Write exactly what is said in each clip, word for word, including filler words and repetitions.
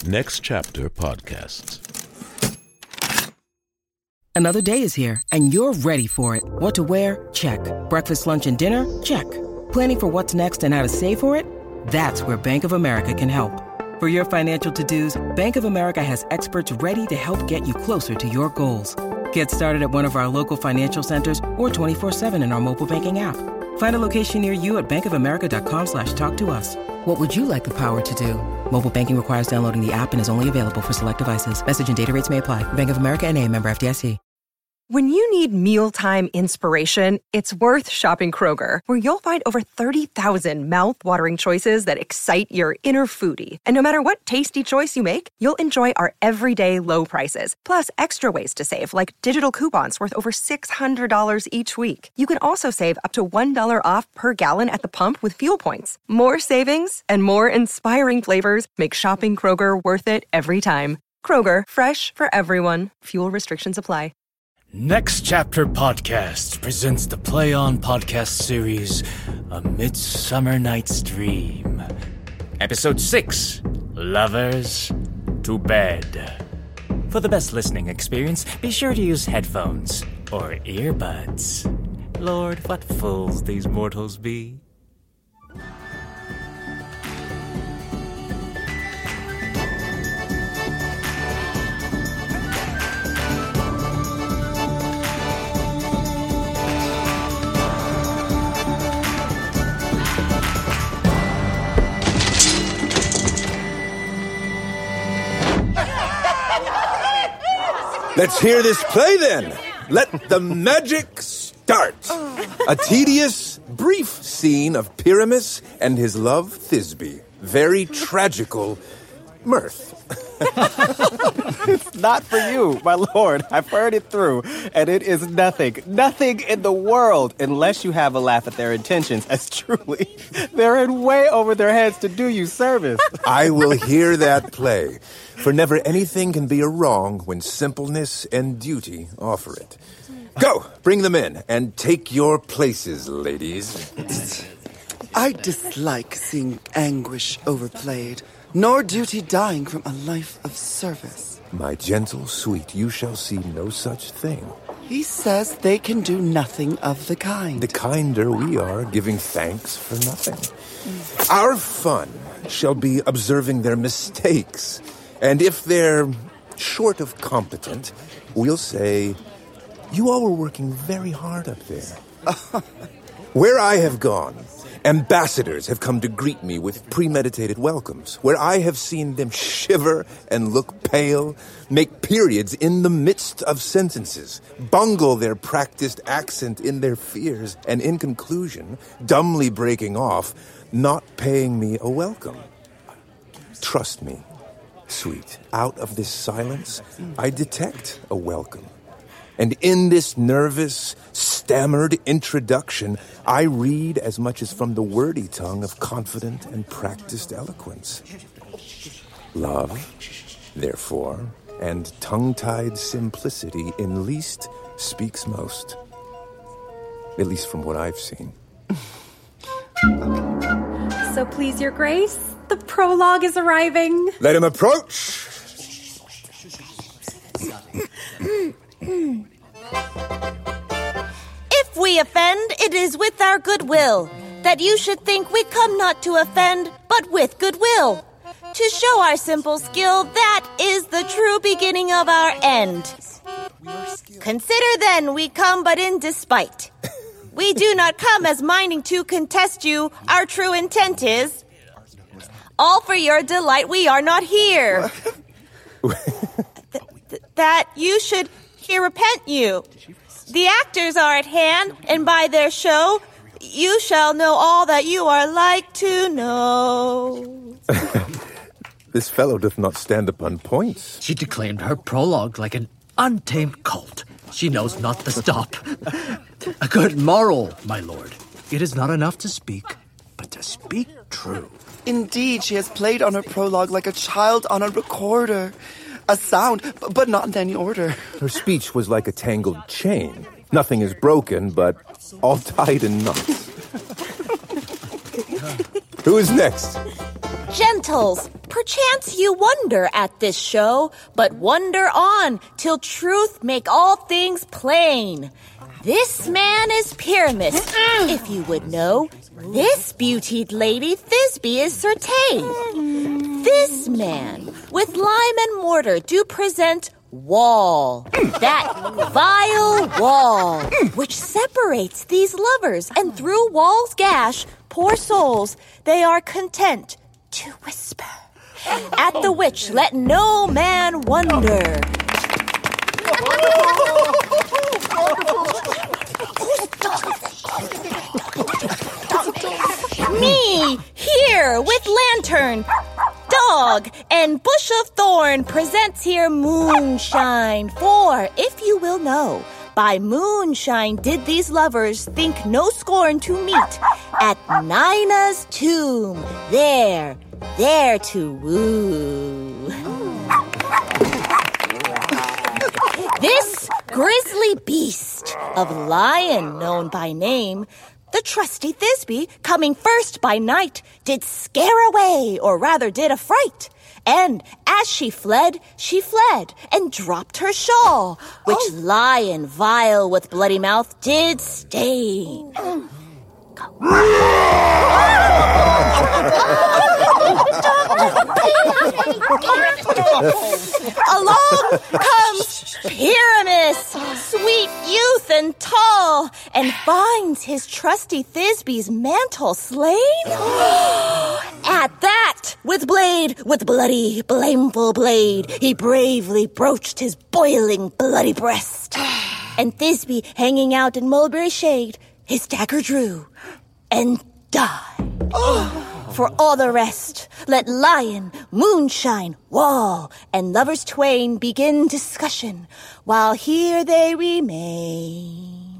Next Chapter Podcasts. Another day is here, and you're ready for it. What to wear? Check. Breakfast, lunch, and dinner? Check. Planning for what's next and how to save for it? That's where Bank of America can help. For your financial to-dos, Bank of America has experts ready to help get you closer to your goals. Get started at one of our local financial centers or twenty-four seven in our mobile banking app. Find a location near you at bankofamerica.com slash talk to us. What would you like the power to do? Mobile banking requires downloading the app and is only available for select devices. Message and data rates may apply. Bank of America N A, member F D I C. When you need mealtime inspiration, it's worth shopping Kroger, where you'll find over thirty thousand mouth-watering choices that excite your inner foodie. And no matter what tasty choice you make, you'll enjoy our everyday low prices, plus extra ways to save, like digital coupons worth over six hundred dollars each week. You can also save up to one dollar off per gallon at the pump with fuel points. More savings and more inspiring flavors make shopping Kroger worth it every time. Kroger, fresh for everyone. Fuel restrictions apply. Next Chapter Podcast presents the Play On podcast series, A Midsummer Night's Dream. Episode six, Lovers to Bed. For the best listening experience, be sure to use headphones or earbuds. Lord, what fools these mortals be. Let's hear this play, then. Let the magic start. A tedious, brief scene of Pyramus and his love Thisbe. Very tragical mirth. It's not for you, my lord. I've heard it through, and it is nothing, nothing in the world, unless you have a laugh at their intentions, as truly they're in way over their heads to do you service. I will hear that play, for never anything can be a wrong when simpleness and duty offer it. Go, bring them in, and take your places, ladies. I dislike seeing anguish overplayed, nor duty dying from a life of service. My gentle sweet, you shall see no such thing. He says they can do nothing of the kind. The kinder we are, giving thanks for nothing. Our fun shall be observing their mistakes, and if they're short of competent, we'll say, you all were working very hard up there. Where I have gone, ambassadors have come to greet me with premeditated welcomes, where I have seen them shiver and look pale, make periods in the midst of sentences, bungle their practiced accent in their fears, and in conclusion, dumbly breaking off, not paying me a welcome. Trust me, sweet, out of this silence, I detect a welcome. And in this nervous, stammered introduction, I read as much as from the wordy tongue of confident and practiced eloquence. Love, therefore, and tongue-tied simplicity in least speaks most. At least from what I've seen. So please, your grace, the prologue is arriving. Let him approach! If we offend, it is with our goodwill, that you should think we come not to offend, but with goodwill. To show our simple skill, that is the true beginning of our end. Consider then we come but in despite. We do not come as minding to contest you, our true intent is. All for your delight we are not here. Th- th- that you should here repent you. The actors are at hand, and by their show, you shall know all that you are like to know. This fellow doth not stand upon points. She declaimed her prologue like an untamed colt. She knows not the stop. A good moral, my lord. It is not enough to speak, but to speak true. Indeed, she has played on her prologue like a child on a recorder. A sound, but not in any order. Her speech was like a tangled chain. Nothing is broken, but all tied in knots. Who is next? Gentles, Perchance you wonder at this show, but wonder on till truth make all things plain. This man is Pyramus, if you would know. This beautied lady Thisbe is Certain. This man, with lime and mortar, do present Wall. That vile wall, which separates these lovers, and through Wall's gash, poor souls, they are content to whisper. At the which let no man wonder. Me, here, with lantern, dog, and bush of thorn presents here moonshine. For, if you will know, by moonshine did these lovers think no scorn to meet at Nina's tomb, there, there to woo. This grisly beast of lion known by name, the trusty Thisbe, coming first by night, did scare away, or rather did affright. And as she fled, she fled, and dropped her shawl, which oh. lion vile with bloody mouth did stain. Mm. Along comes Pyramus, sweet youth and tall, and finds his trusty Thisbe's mantle slain. At that, with blade, with bloody, blameful blade, he bravely broached his boiling, bloody breast. And Thisbe, hanging out in mulberry shade, his dagger drew and died. Oh. For all the rest, let lion, moonshine, wall, and lovers twain begin discussion, while here they remain.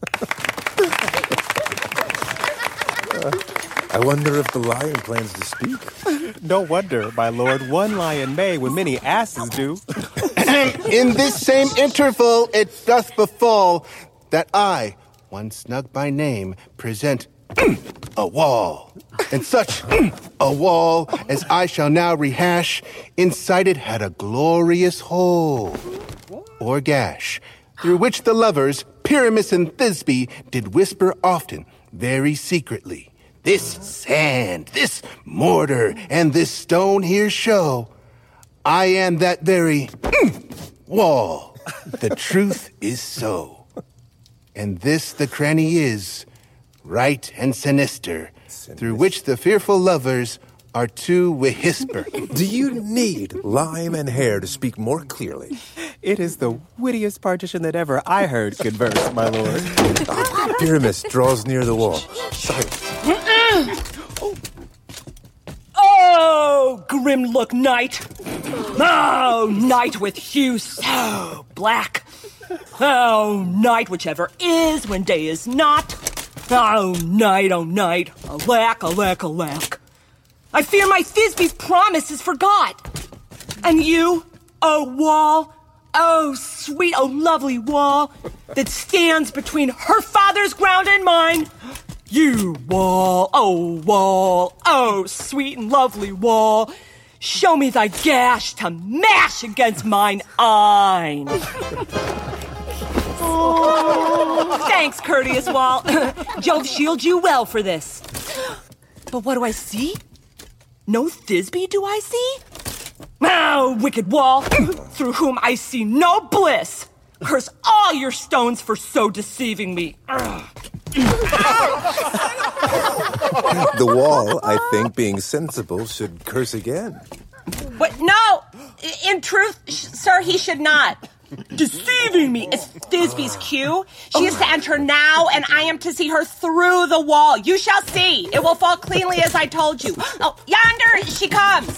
uh, I wonder if the lion plans to speak. No wonder, my lord, one lion may when many asses do. In this same interval it doth befall that I, one snug by name, present a wall. And such a wall as I shall now rehash, inside it had a glorious hole, or gash, through which the lovers, Pyramus and Thisbe, did whisper often, very secretly, this sand, this mortar, and this stone here show, I am that very wall. The truth is so. And this the cranny is, right and sinister, through which the fearful lovers are to whisper. Do you need lime and hair to speak more clearly? It is the wittiest partition that ever I heard converse, my lord. Pyramus draws near the wall. Silence. Oh, grim look night. Oh, night with hue so black. Oh, night whichever is when day is not. Oh, night, oh, night, alack, alack, alack. I fear my Thisbe's promise is forgot. And you, oh, wall, oh, sweet, oh, lovely wall, that stands between her father's ground and mine. You, wall, oh, wall, oh, sweet and lovely wall, show me thy gash to mash against mine eyne. Oh, thanks, courteous wall. Jove shield you well for this. But what do I see? No Thisbe do I see? Oh, wicked wall, through whom I see no bliss. Curse all your stones for so deceiving me. The wall, I think, being sensible, should curse again. But no, in truth, sir, he should not. Deceiving me is Thisbe's cue. She is to enter now, and I am to see her through the wall. You shall see. It will fall cleanly as I told you. Oh, yonder she comes.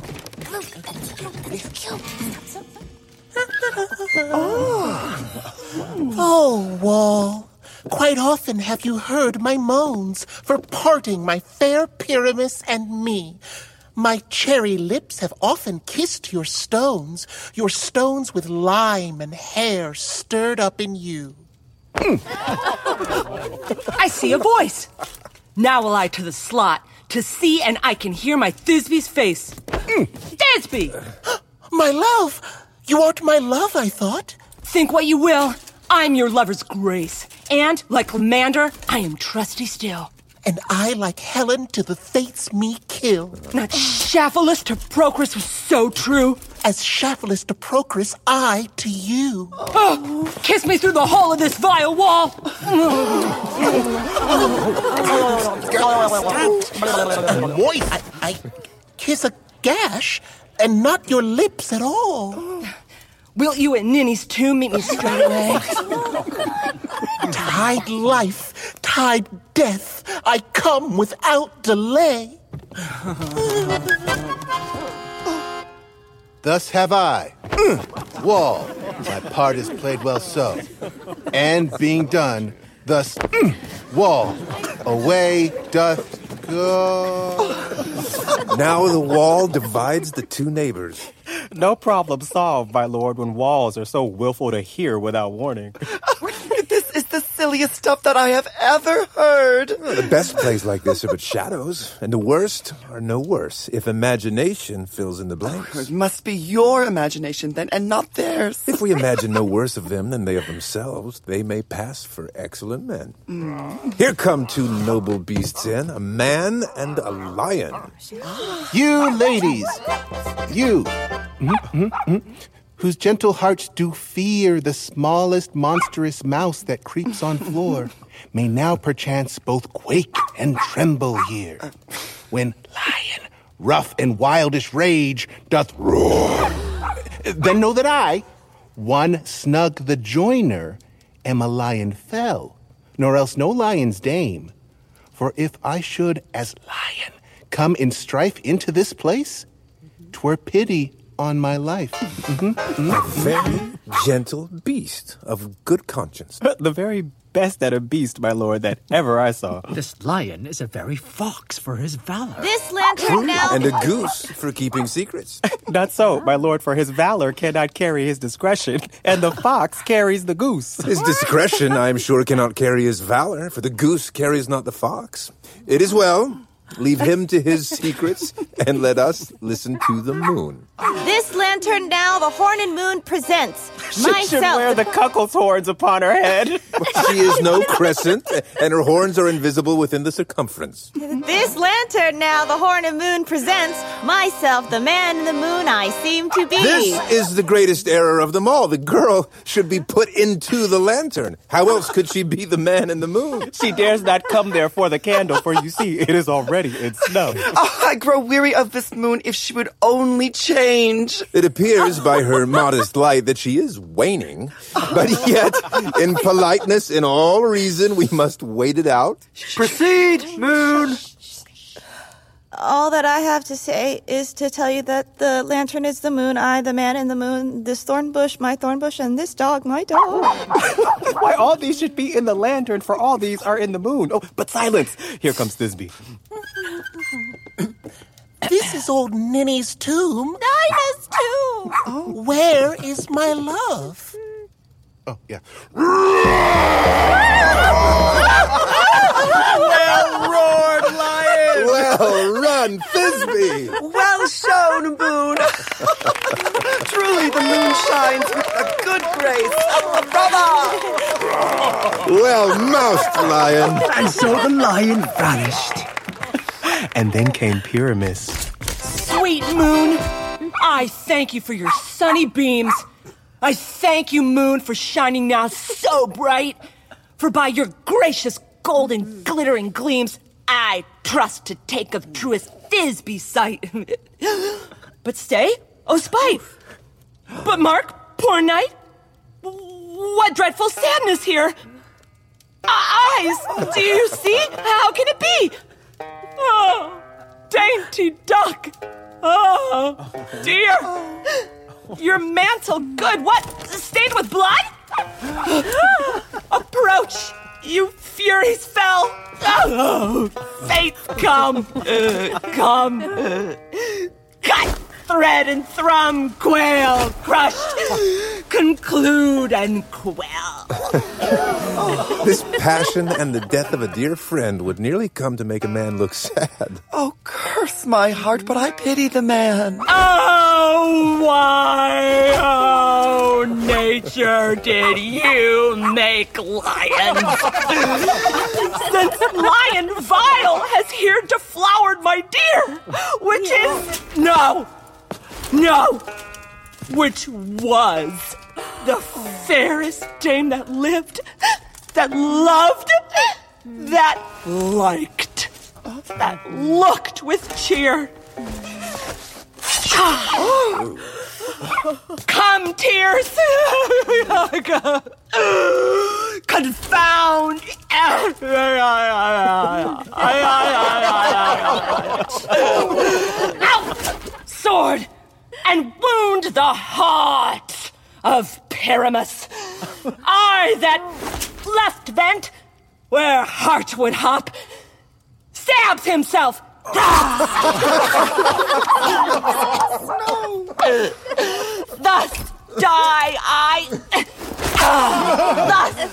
Oh. Oh, wall. Quite often have you heard my moans for parting my fair Pyramus and me. My cherry lips have often kissed your stones, your stones with lime and hair stirred up in you. I see a voice. Now will I to the slot, to see and I can hear my Thisbe's face. Mm. Thisbe! My love! You aren't my love, I thought. Think what you will. I'm your lover's grace. And, like Commander, I am trusty still. And I, like Helen, to the fates me kill. Not Shaphalus to Procris was so true. As Shaphalus to Procris, I to you. Oh, kiss me through the hole of this vile wall. Moist. I, I kiss a gash and not your lips at all. Will you at Ninny's tomb meet me straight away? Tide life, tide death, I come without delay. Thus have I, Wall, my part is played well so. And being done, thus, Wall, away doth go. Now the wall divides the two neighbors. No problem solved, my lord, when walls are so willful to hear without warning. This is the silliest stuff that I have ever heard. Well, the best plays like this are but shadows, and the worst are no worse if imagination fills in the blanks. Oh, it must be your imagination then, and not theirs. If we imagine no worse of them than they of themselves, they may pass for excellent men. Mm. Here come two noble beasts in, a man and a lion. You ladies, you, mm-hmm, mm-hmm, whose gentle hearts do fear the smallest monstrous mouse that creeps on floor, may now perchance both quake and tremble here, when lion, rough and wildish rage, doth roar. Then know that I, one snug the joiner, am a lion fell, nor else no lion's dame. For if I should, as lion, come in strife into this place, 'twere pity on my life. Mm-hmm. Mm-hmm. A very gentle beast of good conscience. The very best at a beast, my lord, that ever I saw. This lion is a very fox for his valor. This lantern now... And a goose for keeping secrets. Not so, my lord, for his valor cannot carry his discretion, and the fox carries the goose. His discretion, I am sure, cannot carry his valor, for the goose carries not the fox. It is well. Leave him to his secrets, and let us listen to the moon. This lantern now the Horn and Moon presents. She myself. Should wear the cuckold's horns upon her head. She is no crescent, and her horns are invisible within the circumference. This lantern now the Horn and Moon presents. Myself, the man in the moon I seem to be. This is the greatest error of them all. The girl should be put into the lantern. How else could she be the man in the moon? She dares not come there for the candle, for you see, it is already in snow. Oh, I grow weary of this moon if she would only change. It appears by her modest light that she is waning, but yet, in politeness and all reason, we must wait it out. Proceed, moon! All that I have to say is to tell you that the lantern is the moon, I, the man in the moon, this thorn bush, my thorn bush, and this dog, my dog. Why, all these should be in the lantern, for all these are in the moon. Oh, but silence! Here comes Thisbe. This is old Ninny's tomb. Nina's tomb! Oh, where is my love? Oh, yeah. Well roared, lion! Well run, Thisbe! Well shown, moon! Truly, the moon shines with a good grace. Brother! Well moused, lion! And so the lion vanished. And then came Pyramus. Sweet moon, I thank you for your sunny beams. I thank you, moon, for shining now so bright. For by your gracious golden glittering gleams, I trust to take of truest Thisbe sight. But stay, oh spite. But mark, poor knight, what dreadful sadness here. Eyes, do you see? How can it be? Oh, dainty duck. Oh, dear. Your mantle good. What? Stained with blood? Approach, you furies fell. Oh, fate come. Uh, come. Uh, cut, thread, and thrum, quail, crushed. conclude and quell. This passion and the death of a dear friend would nearly come to make a man look sad. Oh, curse my heart, but I pity the man. Oh, why, oh, nature, did you make lions? Since Lion Vile has here deflowered my dear, which is, no, no, which was the fairest dame that lived, that loved, that liked, that looked with cheer. Come, tears! Confound! Sword! And wound the heart of Pyramus. I that left vent where heart would hop stabs himself. Thus die I. Thus.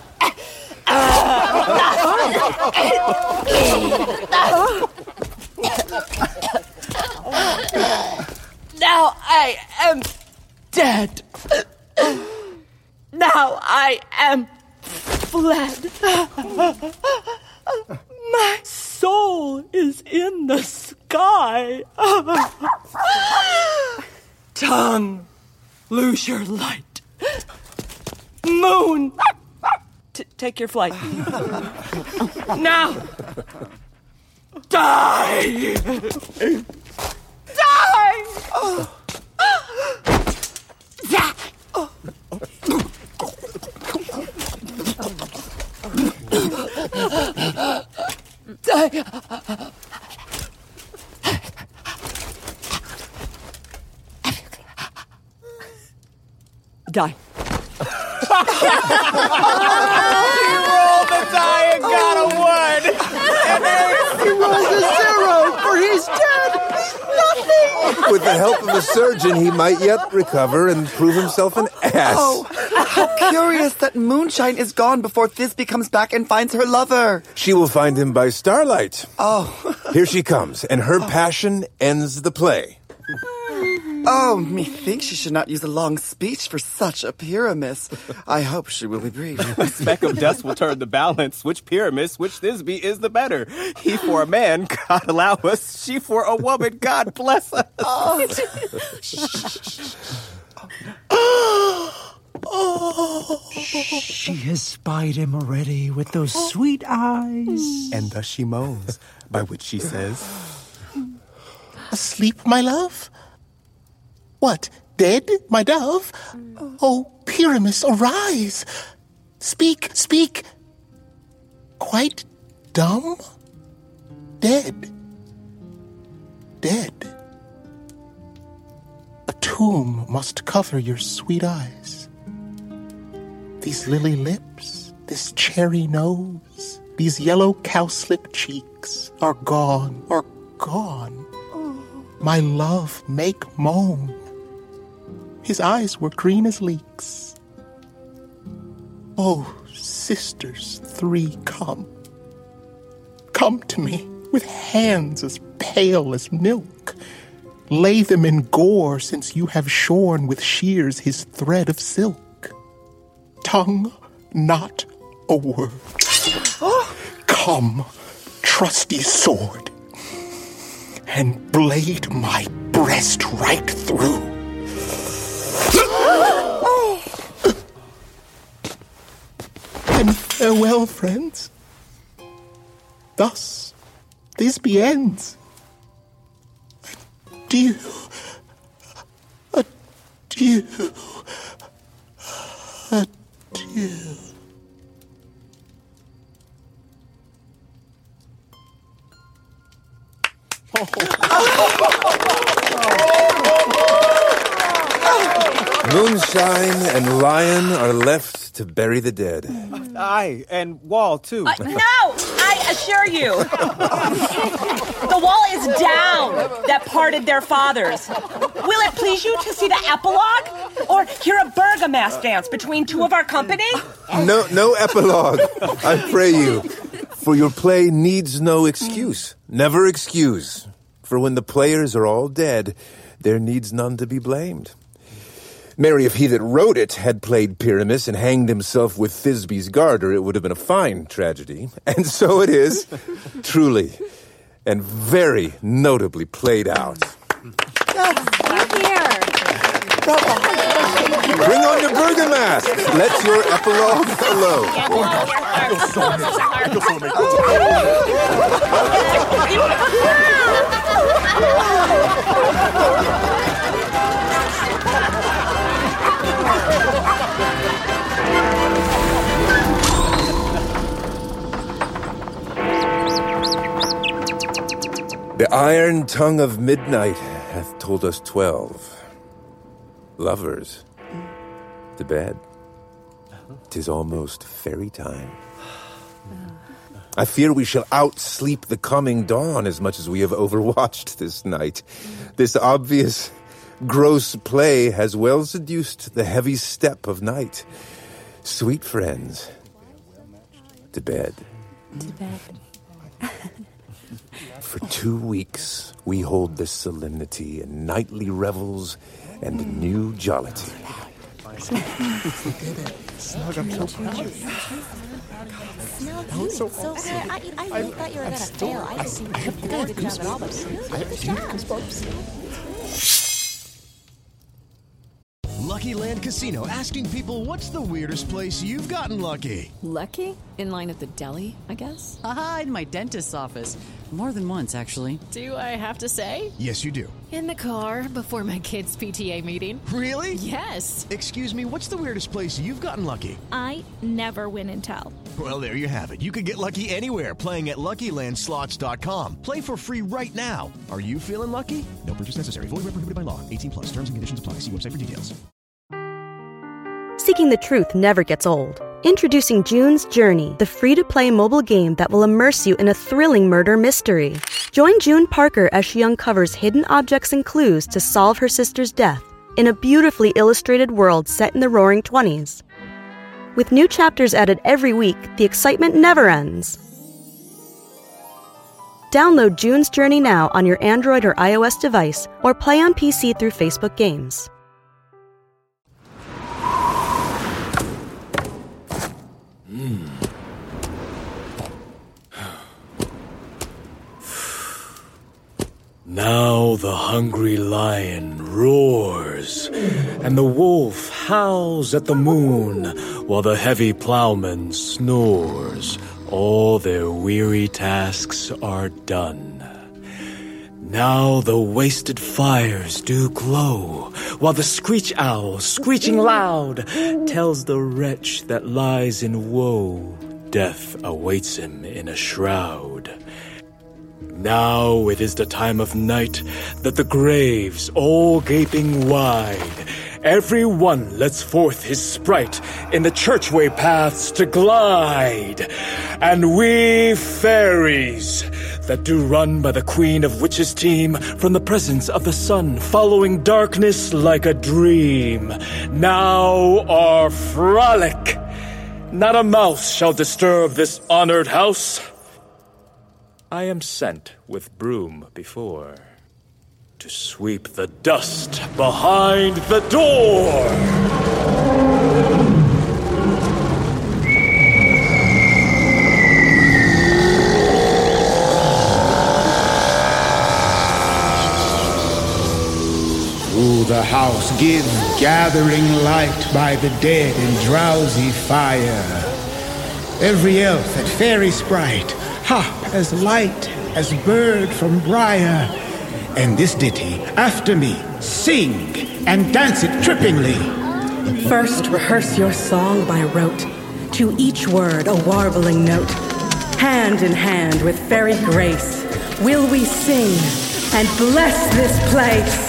Now I am dead. Now I am fled. My soul is in the sky. Tongue, lose your light. Moon, T- take your flight. Now, die. Die. Oh. Die. Die. He rolled the die and got a one. And then he rolled a zero, for he's dead. Nothing. With the help of a surgeon, he might yet recover and prove himself an ass. Oh, how curious that Moonshine is gone before Thisbe comes back and finds her lover. She will find him by starlight. Oh. Here she comes, and her passion ends the play. Oh, methinks she should not use a long speech for such a Pyramus. I hope she will be brief. A speck of dust will turn the balance. Which Pyramus, which Thisbe is the better? He for a man, God allow us. She for a woman, God bless us. Oh. Oh. She has spied him already with those sweet eyes. And thus she moans, by which she says, Asleep, my love? What, dead, my dove? Oh, Pyramus, arise! Speak, speak! Quite dumb? Dead. Dead. A tomb must cover your sweet eyes. These lily lips, this cherry nose, these yellow cowslip cheeks are gone, are gone. My love make moan. His eyes were green as leeks. Oh, sisters three, come. Come to me with hands as pale as milk. Lay them in gore, since you have shorn with shears his thread of silk. Tongue, not a word. Come, trusty sword, and blade my breast right through. And farewell, friends. Thus, Thisbe ends. Adieu. Adieu. Adieu. Moonshine and Lion are left to bury the dead. Aye, and Wall, too. Uh, no! I assure you. The wall is down that parted their fathers. Will it please bijou to see the epilogue? Or hear a Bergamask dance between two of our company? No, no epilogue, I pray you. For your play needs no excuse. Never excuse. For when the players are all dead, there needs none to be blamed. Mary, if he that wrote it had played Pyramus and hanged himself with Thisbe's garter, it would have been a fine tragedy. And so it is, truly, and very notably played out. Here. Bring on your Bergamask. Let your epilogue alone. The iron tongue of midnight hath told us twelve. Lovers, to bed. 'Tis almost fairy time. I fear we shall outsleep the coming dawn as much as we have overwatched this night. This obvious, gross play has well seduced the heavy step of night. Sweet friends, to bed. To bed. For two weeks we hold this solemnity and nightly revels and new jollity. Snug, I'm so proud of you. Snug, you did so good. I, I really thought you were going to fail. I just think you did a good job at all, but Snug, good job. Lucky Land Casino, asking people, what's the weirdest place you've gotten lucky? Lucky? In line at the deli, I guess? Aha, in my dentist's office. More than once, actually. Do I have to say? Yes, you do. In the car, before my kids' P T A meeting. Really? Yes. Excuse me, what's the weirdest place you've gotten lucky? I never win and tell. Well, there you have it. You can get lucky anywhere, playing at Lucky Land Slots dot com. Play for free right now. Are you feeling lucky? No purchase necessary. Void where prohibited by law. eighteen plus. Terms and conditions apply. See website for details. Seeking the truth never gets old. Introducing June's Journey, the free-to-play mobile game that will immerse you in a thrilling murder mystery. Join June Parker as she uncovers hidden objects and clues to solve her sister's death in a beautifully illustrated world set in the Roaring Twenties. With new chapters added every week, the excitement never ends. Download June's Journey now on your Android or iOS device, or play on P C through Facebook Games. Mm. Now the hungry lion roars, and the wolf howls at the moon, while the heavy plowman snores. All their weary tasks are done. Now the wasted fires do glow, while the screech owl, screeching loud, tells the wretch that lies in woe, death awaits him in a shroud. Now it is the time of night that the graves, all gaping wide, every one lets forth his sprite in the churchway paths to glide. And we fairies that do run by the queen of witches' team from the presence of the sun, following darkness like a dream, now are frolic. Not a mouse shall disturb this honored house. I am sent with broom before to sweep the dust behind the door. Through the house give gathering light by the dead in drowsy fire. Every elf and fairy sprite hop as light as bird from briar. And this ditty, after me, sing and dance it trippingly. First rehearse your song by rote, to each word a warbling note. Hand in hand with fairy grace, will we sing and bless this place.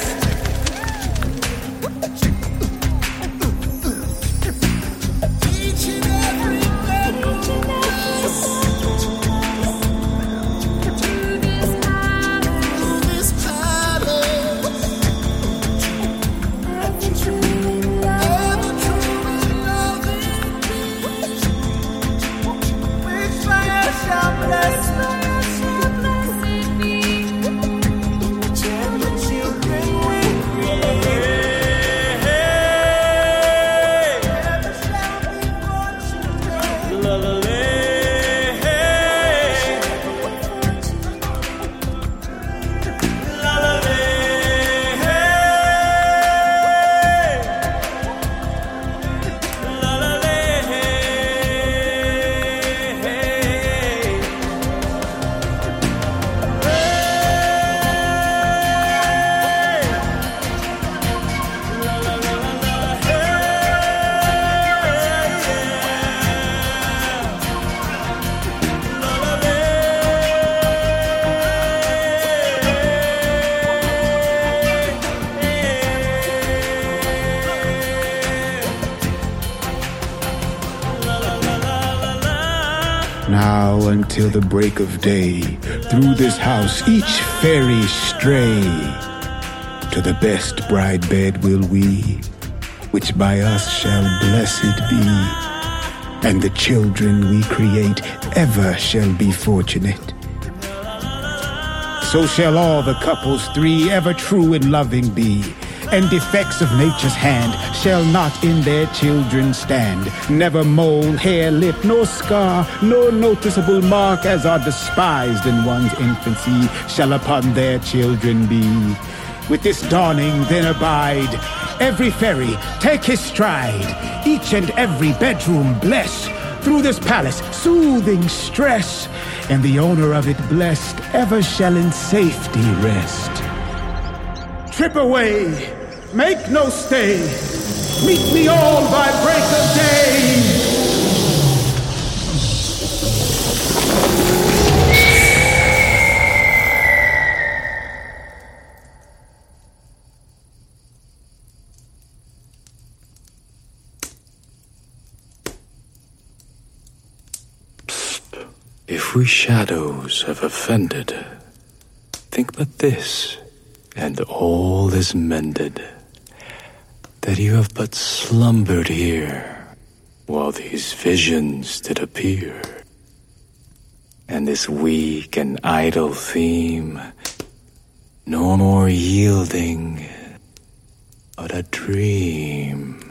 Now until the break of day, through this house each fairy stray. To the best bride bed will we, which by us shall blessed be. And the children we create ever shall be fortunate. So shall all the couples three ever true and loving be. And defects of nature's hand shall not in their children stand. Never mole, hair, lip, nor scar, nor noticeable mark as are despised in one's infancy shall upon their children be. With this dawning then abide, every fairy take his stride, each and every bedroom bless, through this palace soothing stress, and the owner of it blessed ever shall in safety rest. Trip away, make no stay, meet me all by break of day. If we shadows have offended, think but this, and all is mended, that you have but slumbered here, while these visions did appear. And this weak and idle theme, no more yielding, but a dream.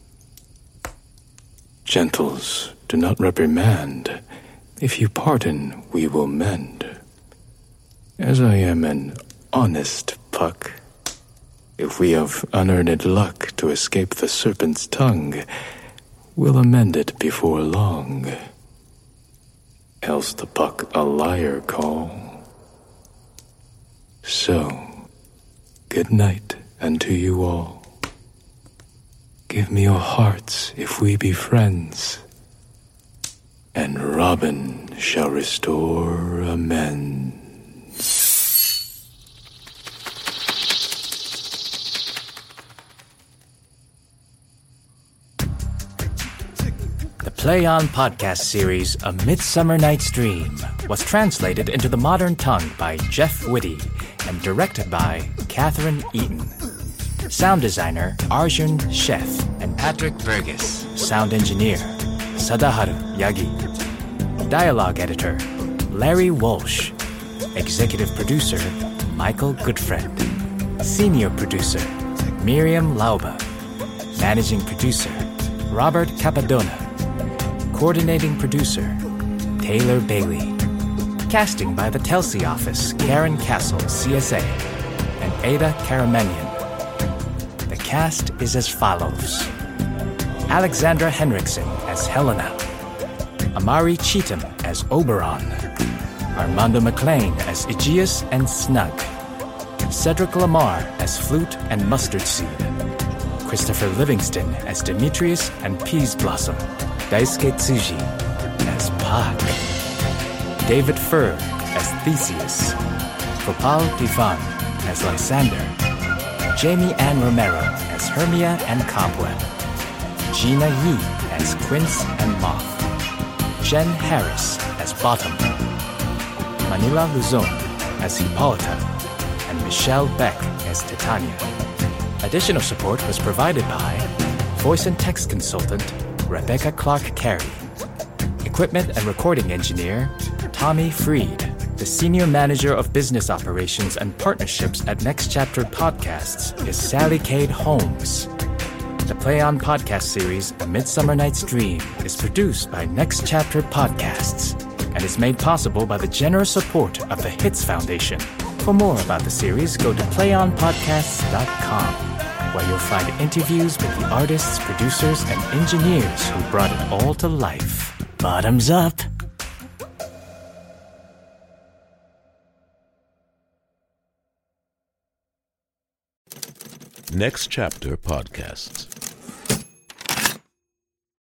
Gentles, do not reprimand. If you pardon, we will mend. As I am an honest Puck, if we have unearned luck to escape the serpent's tongue, we'll amend it before long. Else the Puck a liar call. So, good night unto you all. Give me your hearts if we be friends, and Robin shall restore amends. The Play On podcast series, A Midsummer Night's Dream, was translated into the modern tongue by Jeff Whitty and directed by Catherine Eaton. Sound designer Arjun Sheth and Patrick Burgess. Sound engineer Sadaharu Yagi. Dialogue editor Larry Walsh. Executive producer Michael Goodfriend. Senior producer Miriam Lauba. Managing producer Robert Capadona. Coordinating producer Taylor Bailey. Casting by the Telsey office Karen Castle, C S A, and Ada Karamanian. The cast is as follows: Alexandra Henriksen as Helena, Amari Cheatham as Oberon, Armando McLean as Aegeus and Snug, Cedric Lamar as Flute and Mustard Seed, Christopher Livingston as Demetrius and Peas Blossom, Daisuke Tsuji as Pak, David Furr as Theseus, Gopal Divan as Lysander, Jamie Ann Romero as Hermia and Cobweb, Gina Yi as Quince and Moth, Jen Harris as Bottom, Manila Luzon as Hippolyta, and Michelle Beck as Titania. Additional support was provided by voice and text consultant Rebecca Clark-Carey, equipment and recording engineer Tommy Freed. The Senior Manager of Business Operations and Partnerships at Next Chapter Podcasts is Sally Cade Holmes. The Play On podcast series, A Midsummer Night's Dream, is produced by Next Chapter Podcasts and is made possible by the generous support of the Hits Foundation. For more about the series, go to play on podcasts dot com, where you'll find interviews with the artists, producers, and engineers who brought it all to life. Bottoms up! Next Chapter Podcasts.